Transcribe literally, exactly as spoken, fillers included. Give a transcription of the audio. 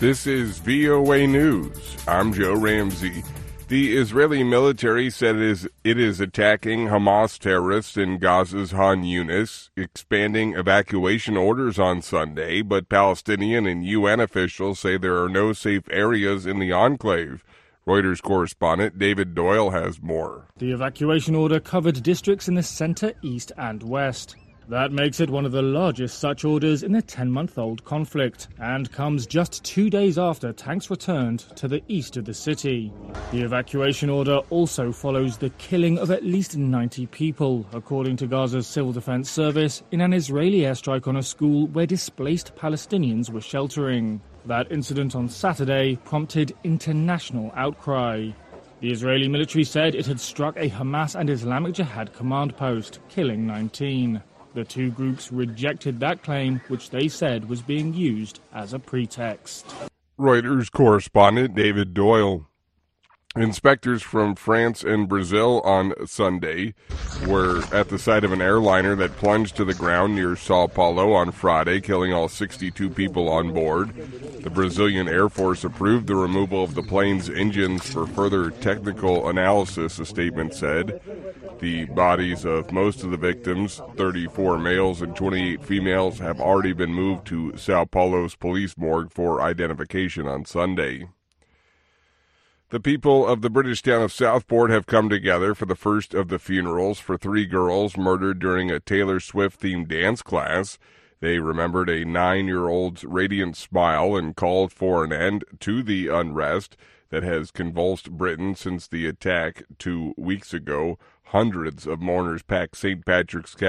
This is V O A News. I'm Joe Ramsey. The Israeli military said it is, it is attacking Hamas terrorists in Gaza's Han Yunis, expanding evacuation orders on Sunday, but Palestinian and U N officials say there are no safe areas in the enclave. Reuters correspondent David Doyle has more. The evacuation order covered districts in the center, east, and west. That makes it one of the largest such orders in the ten-month-old conflict, and comes just two days after tanks returned to the east of the city. The evacuation order also follows the killing of at least ninety people, according to Gaza's Civil Defense Service, in an Israeli airstrike on a school where displaced Palestinians were sheltering. That incident on Saturday prompted international outcry. The Israeli military said it had struck a Hamas and Islamic Jihad command post, killing nineteen. The two groups rejected that claim, which they said was being used as a pretext. Reuters correspondent David Doyle. Inspectors from France and Brazil on Sunday were at the site of an airliner that plunged to the ground near Sao Paulo on Friday, killing all sixty-two people on board. The Brazilian Air Force approved the removal of the plane's engines for further technical analysis, a statement said. The bodies of most of the victims, thirty-four males and twenty-eight females, have already been moved to Sao Paulo's police morgue for identification on Sunday. The people of the British town of Southport have come together for the first of the funerals for three girls murdered during a Taylor Swift-themed dance class. They remembered a nine-year-old's radiant smile and called for an end to the unrest that has convulsed Britain since the attack two weeks ago. Hundreds of mourners packed Saint Patrick's Cathedral